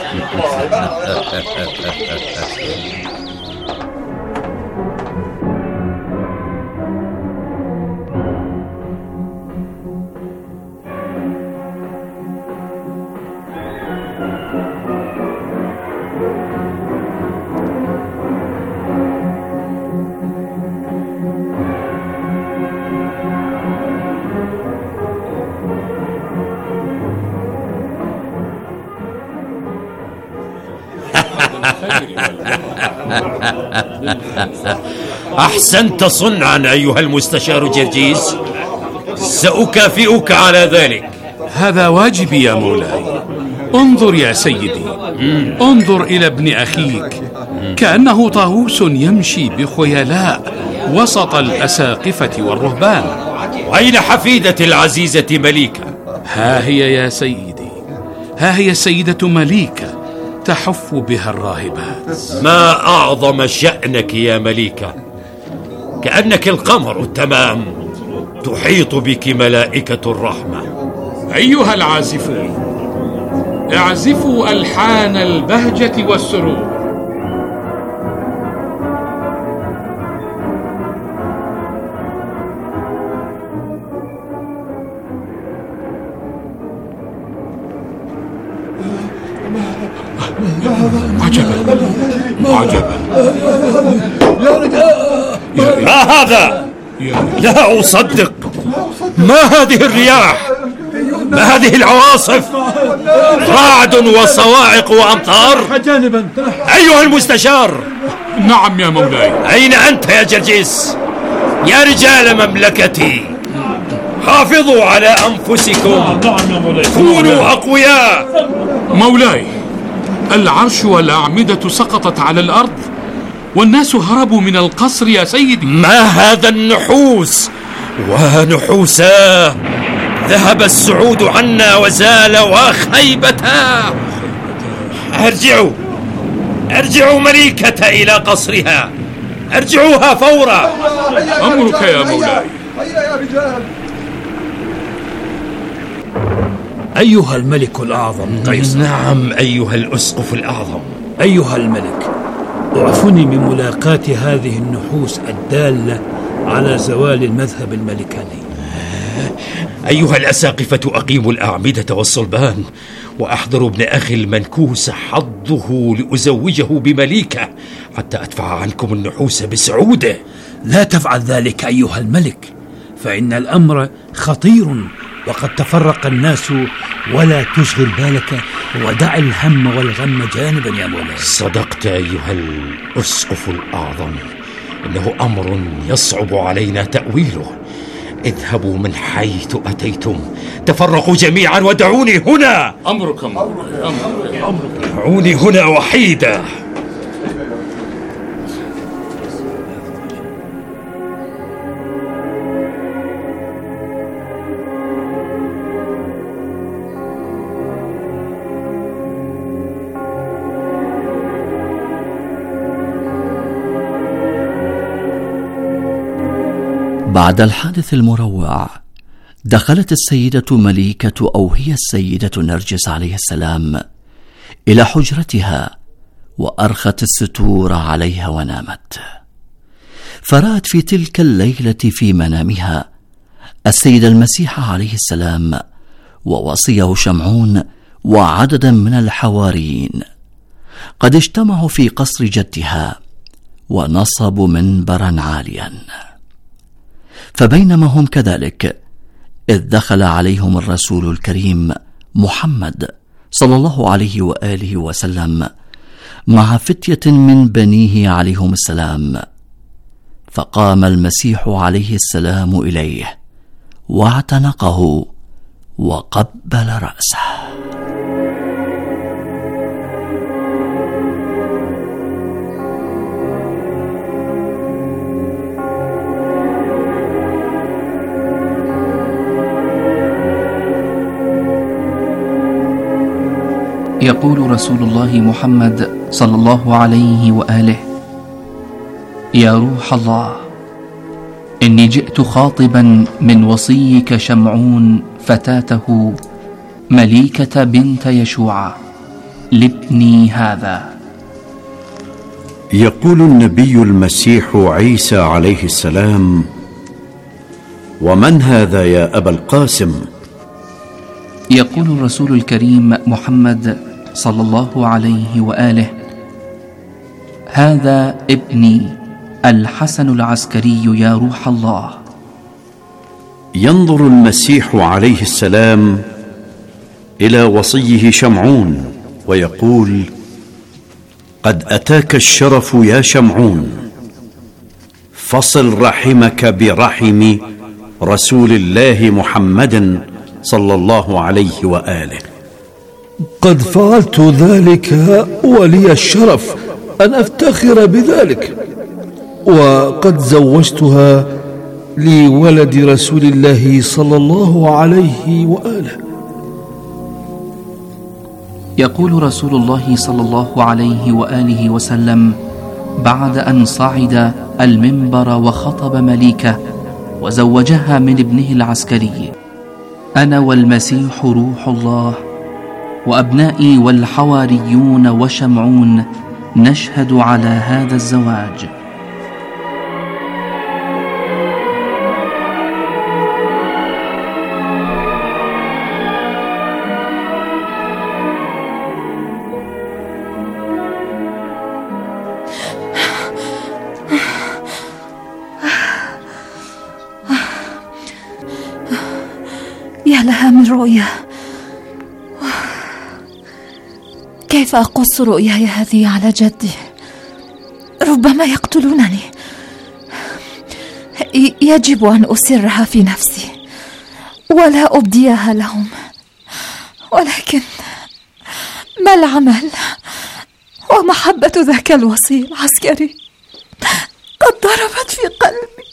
S14: أحسنت صنعا أيها المستشار جرجيس، سأكافئك على ذلك.
S17: هذا واجبي يا مولاي. انظر يا سيدي، انظر إلى ابن أخيك، كأنه طاووس يمشي بخيلاء وسط الأساقفة والرهبان.
S14: وأين حفيدتي العزيزة مليكة؟
S17: ها هي يا سيدي، ها هي السيدة مليكة تحف بها الراهبات.
S14: ما أعظم شأنك يا مليكة، كأنك القمر التمام، تحيط بك ملائكة الرحمة.
S17: أيها العازفون، اعزفوا ألحان البهجة والسرور. عجبا عجبا
S14: يا رجال، ما هذا؟ لا أصدق. ما هذه الرياح؟ ما هذه العواصف؟ رعد وصواعق وأمطار.
S18: جانبا.
S14: أيها المستشار.
S17: نعم يا مولاي.
S14: أين أنت يا جرجيس؟ يا رجال مملكتي، حافظوا على أنفسكم.
S18: نعم يا مولاي.
S14: كونوا أقوياء.
S17: مولاي، العرش والأعمدة سقطت على الأرض والناس هربوا من القصر يا سيدي.
S14: ما هذا النحوس ونحوساه؟ ذهب السعود عنا وزال وخيبتا. ارجعوا ارجعوا مليكة إلى قصرها، ارجعوها فورا.
S17: أمرك يا مولاي.
S18: أيها الملك الأعظم قيصر.
S14: نعم أيها الأسقف الأعظم.
S18: أيها الملك، اعفني من ملاقاة هذه النحوس الدالة على زوال المذهب الملكاني.
S14: أيها الأساقفة، أقيموا الأعمدة والصلبان وأحضروا ابن أخي المنكوس حظه لأزوجه بمليكة حتى أدفع عنكم النحوس بسعوده.
S18: لا تفعل ذلك أيها الملك، فإن الأمر خطير وقد تفرق الناس، ولا تشغل بالك ودع الهم والغم جانبا يا مولاي.
S14: صدقت أيها الأسقف الأعظم، إنه أمر يصعب علينا تأويله. اذهبوا من حيث أتيتم، تفرقوا جميعا ودعوني هنا.
S17: أمرك مولاي. أمرك.
S14: دعوني هنا وحيدا.
S13: بعد الحادث المروع دخلت السيدة مليكة أو هي السيدة نرجس عليه السلام إلى حجرتها وأرخت الستور عليها ونامت. فرأت في تلك الليلة في منامها السيد المسيح عليه السلام ووصيه شمعون وعددا من الحواريين قد اجتمعوا في قصر جدها ونصبوا منبرا عاليا. فبينما هم كذلك إذ دخل عليهم الرسول الكريم محمد صلى الله عليه وآله وسلم مع فتية من بنيه عليهم السلام. فقام المسيح عليه السلام إليه واعتنقه وقبل رأسه.
S19: يقول رسول الله محمد صلى الله عليه وآله: يا روح الله، إني جئت خاطبا من وصيك شمعون فتاته مليكة بنت يشوع لابني هذا.
S20: يقول النبي المسيح عيسى عليه السلام: ومن هذا يا أبا القاسم؟
S19: يقول الرسول الكريم محمد صلى الله عليه وآله: هذا ابني الحسن العسكري يا روح الله.
S20: ينظر المسيح عليه السلام إلى وصيه شمعون ويقول: قد أتاك الشرف يا شمعون، فصل رحمك برحم رسول الله محمد صلى الله عليه وآله.
S21: قد فعلت ذلك ولي الشرف أن أفتخر بذلك، وقد زوجتها لولد رسول الله صلى الله عليه وآله.
S19: يقول رسول الله صلى الله عليه وآله وسلم بعد أن صعد المنبر وخطب مليكة وزوجها من ابنه العسكري: أنا والمسيح روح الله وأبنائي والحواريون وشمعون نشهد على هذا الزواج.
S22: يا لها من رؤيا، كيف أقص رؤياي هذه على جدي؟ ربما يقتلونني. يجب أن أسرها في نفسي ولا أبديها لهم، ولكن ما العمل ومحبة ذاك الوصي العسكري قد ضربت في قلبي.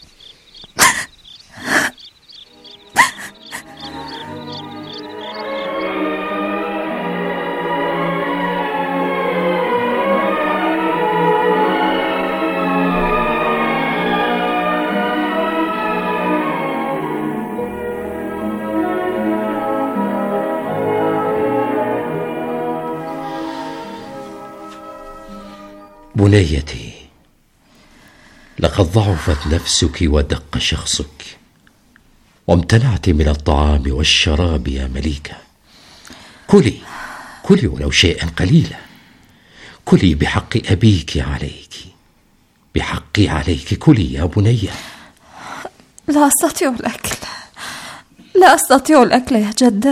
S23: بنيتي، لقد ضعفت نفسك ودق شخصك، وامتنعت من الطعام والشراب يا مليكة. كلي كلي ولو شيئا قليلا، كلي بحق أبيك عليك، بحقي عليك، كلي يا بنية.
S22: لا أستطيع الأكل، لا أستطيع الأكل يا جدة،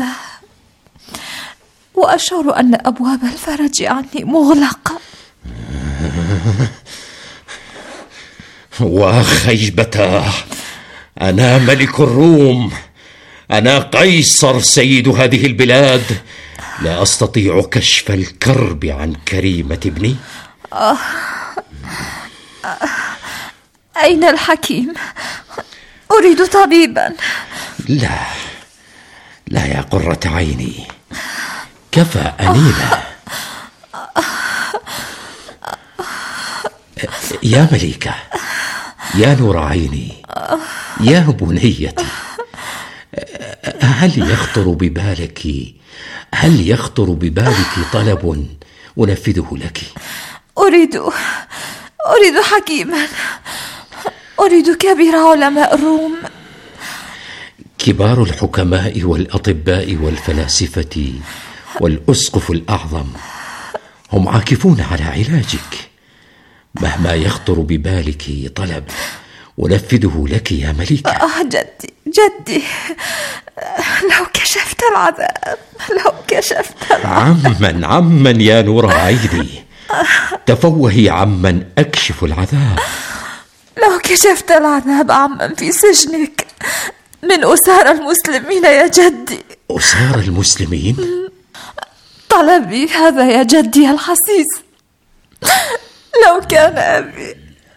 S22: وأشعر أن أبواب الفرج عني مغلقة.
S23: وخيبتاه، أنا ملك الروم، أنا قيصر سيد هذه البلاد، لا أستطيع كشف الكرب عن كريمة ابني.
S22: آه. أين الحكيم؟ أريد طبيبا.
S23: لا لا يا قرة عيني، كفى أنينة. يا مليكة، يا نور عيني، يا بنيتي، هل يخطر ببالك هل يخطر ببالك طلب أنفذه لك؟
S22: أريد أريد حكيما، أريد كبير علماء الروم.
S23: كبار الحكماء والأطباء والفلاسفة والأسقف الأعظم هم عاكفون على علاجك. مهما يخطر ببالك طلب أنفذه لك يا مليكة.
S22: آه جدي جدي، لو كشفت العذاب، لو كشفت العذاب.
S23: عمن عمن يا نور عيني، تفوهي عمن أكشف العذاب.
S22: لو كشفت العذاب عمن في سجنك من أسار المسلمين يا جدي.
S23: أسار المسلمين؟
S22: طلبي هذا يا جدي الحسيس. لو كان أبي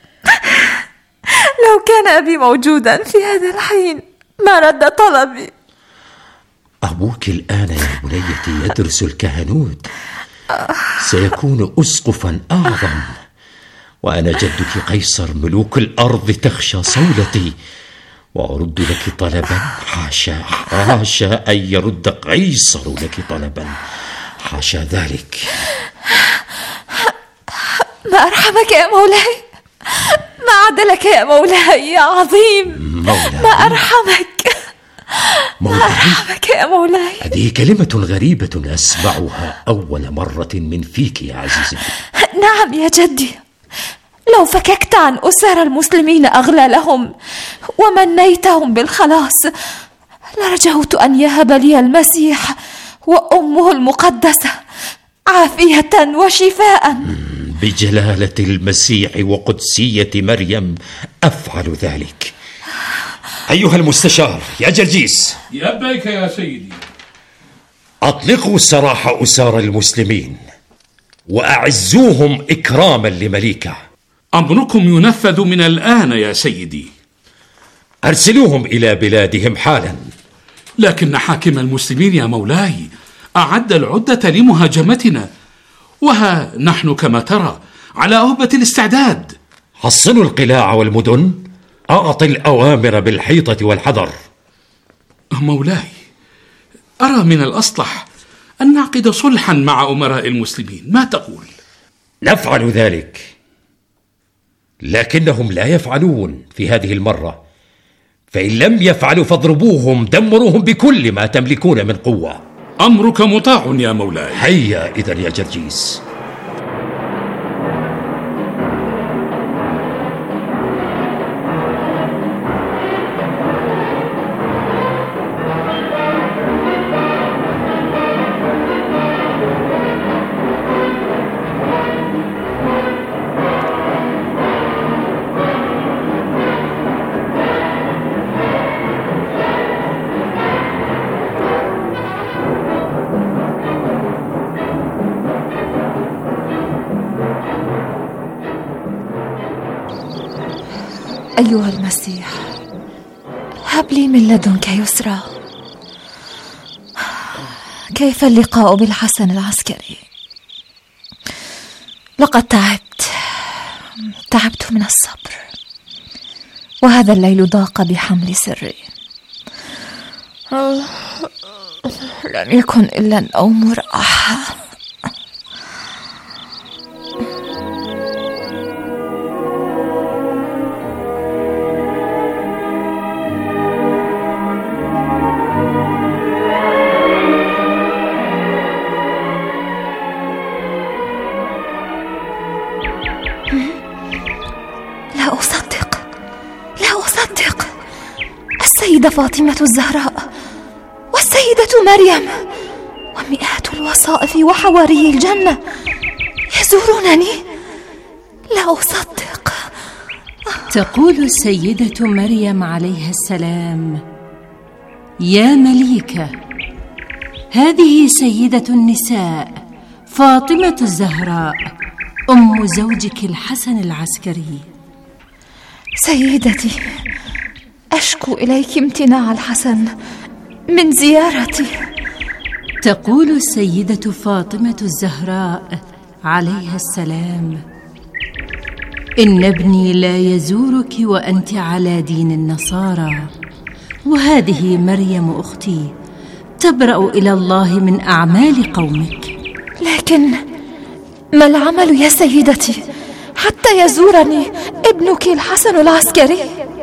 S22: لو كان أبي موجودا في هذا الحين ما رد طلبي.
S23: أبوك الآن يا بنيتي يدرس الكهنوت، سيكون أسقفا أعظم، وأنا جدك قيصر ملوك الأرض تخشى صولتي، وأرد لك طلبا حاشا حاشا أن يرد قيصر لك طلبا، حاشا ذلك.
S22: ما أرحمك يا مولاي، ما عدلك يا مولاي يا عظيم، مولاي. ما أرحمك مولاي. ما أرحمك يا مولاي.
S23: هذه كلمة غريبة أسمعها أول مرة من فيك يا عزيزتي.
S22: نعم يا جدي، لو فككت عن أسر المسلمين أغلالهم ومنيتهم بالخلاص لرجوت أن يهب لي المسيح وأمه المقدسة عافية وشفاء.
S23: بجلالة المسيح وقدسية مريم أفعل ذلك. أيها المستشار يا جرجيس.
S17: لبيك يا سيدي.
S23: أطلقوا سراح أسار المسلمين وأعزوهم إكراما لمليكة.
S17: أمركم ينفذ من الآن يا سيدي.
S23: أرسلوهم إلى بلادهم حالا.
S17: لكن حاكم المسلمين يا مولاي أعد العدة لمهاجمتنا، وها نحن كما ترى على أهبة الاستعداد.
S23: حصنوا القلاع والمدن، أعطي الأوامر بالحيطة والحذر.
S17: مولاي، أرى من الأصلح أن نعقد صلحا مع أمراء المسلمين، ما تقول؟
S23: نفعل ذلك، لكنهم لا يفعلون في هذه المرة، فإن لم يفعلوا فاضربوهم دمروهم بكل ما تملكون من قوة.
S17: أمرك مطاع يا مولاي.
S23: هيا إذن يا جرجيس.
S22: أيها المسيح، هب لي من لدنك يسرا. كيف اللقاء بالحسن العسكري؟ لقد تعبت تعبت من الصبر، وهذا الليل ضاق بحمل سري. لم يكن إلا النوم راحة. لا أصدق لا أصدق السيدة فاطمة الزهراء والسيدة مريم ومئات الوصائف وحواري الجنة يزورونني. لا أصدق.
S2: تقول السيدة مريم عليها السلام: يا مليكة، هذه سيدة النساء فاطمة الزهراء أم زوجك الحسن العسكري.
S22: سيدتي، أشكو إليك امتناع الحسن من زيارتي.
S2: تقول السيدة فاطمة الزهراء عليها السلام: إن ابني لا يزورك وأنت على دين النصارى، وهذه مريم أختي تبرأ إلى الله من أعمال قومك.
S22: لكن ما العمل يا سيدتي حتى يزورني ابنك الحسن العسكري؟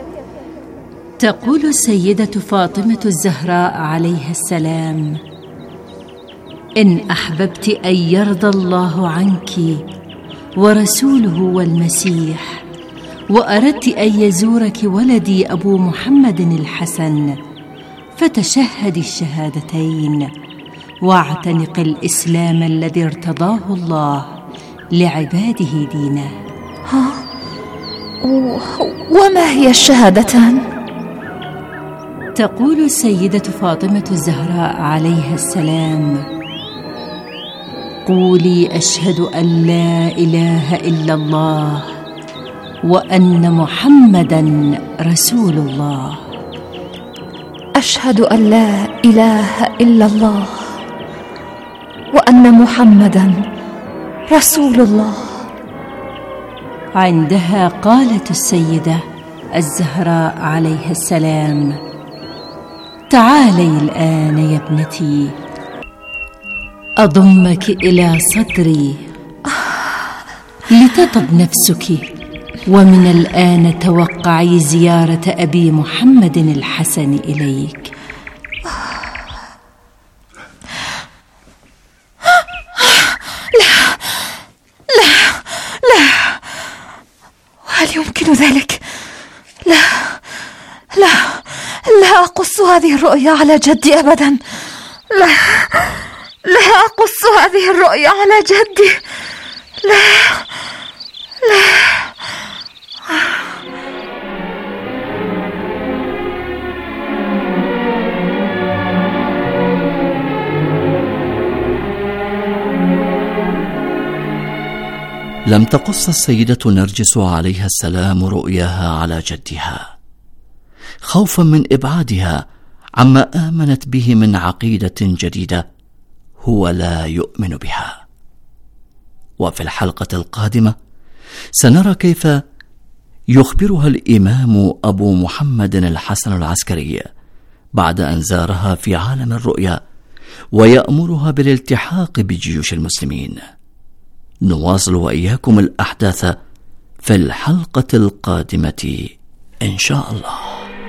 S2: تقول السيدة فاطمة الزهراء عليها السلام: إن أحببت أن يرضى الله عنك ورسوله والمسيح، وأردت أن يزورك ولدي أبو محمد الحسن، فتشهدي الشهادتين واعتنق الإسلام الذي ارتضاه الله لعباده دينا.
S22: ها؟ وما هي الشهادتان؟
S2: تقول السيدة فاطمة الزهراء عليها السلام: قولي أشهد أن لا إله إلا الله وأن محمدا رسول الله.
S22: أشهد أن لا إله إلا الله وأن محمدا رسول الله.
S2: عندها قالت السيدة الزهراء عليه السلام: تعالي الآن يا ابنتي أضمك إلى صدري لتطب نفسك، ومن الآن توقعي زيارة أبي محمد الحسن إليك.
S22: لا لا لا، وهل يمكن ذلك؟ لا لا لا أقص هذه الرؤيا على جدي أبدا. لا لا أقص هذه الرؤيا على جدي. لا لا.
S13: لم تقص السيدة نرجس عليها السلام رؤياها على جدها، خوفا من إبعادها عما آمنت به من عقيدة جديدة هو لا يؤمن بها. وفي الحلقة القادمة سنرى كيف يخبرها الإمام أبو محمد الحسن العسكري بعد أن زارها في عالم الرؤيا ويأمرها بالالتحاق بجيوش المسلمين. نواصل وإياكم الأحداث في الحلقة القادمة إن شاء الله.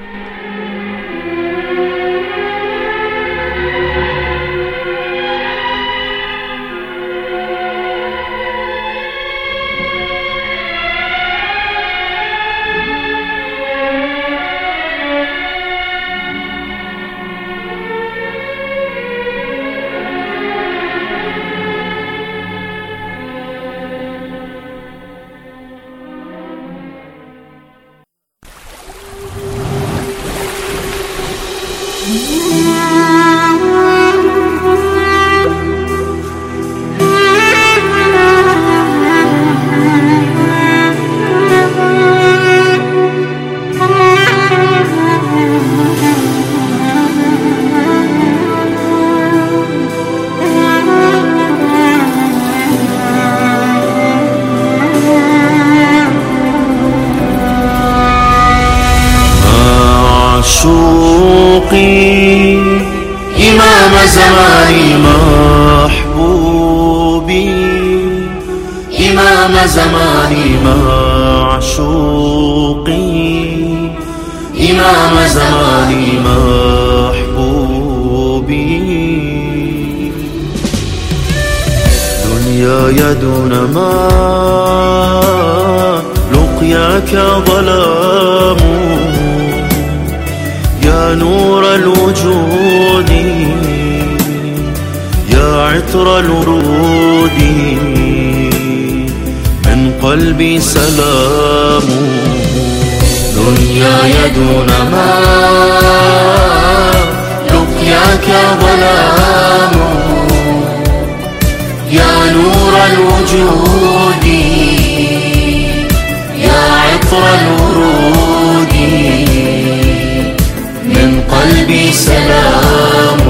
S3: إمام زماني محبوبي، إمام زماني معشوقي، إمام زماني محبوبي. دنياي دون ما لقياك ظلام، يا نور الوجود يا عطر الورود، من قلبي سلام. دنياي دون ما لقياك ظلام، يا نور الوجود يا عطر الورود، من قلبي سلام.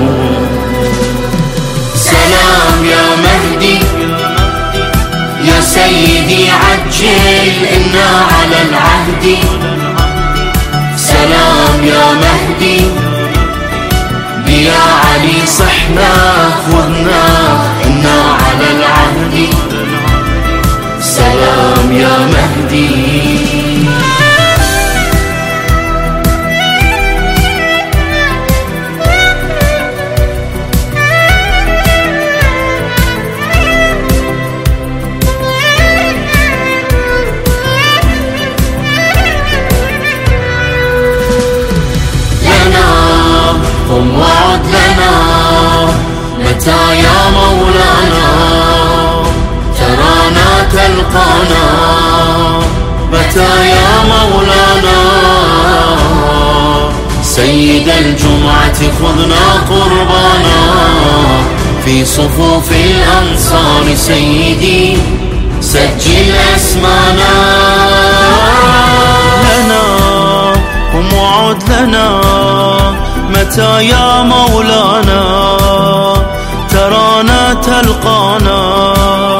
S3: سلام يا مهدي يا سيدي عجل إنا على العهد. سلام يا مهدي بيا علي صحنا خذنا إنا على العهد. سلام يا مهدي. قم وعد لنا متى يا مولانا، ترانا تلقانا متى يا مولانا. سيد الجمعة خذنا قربانا في صفوف الأنصار. سيدي سجل أسمانا. لنا قم وعد لنا متى يا مولانا، ترانا تلقانا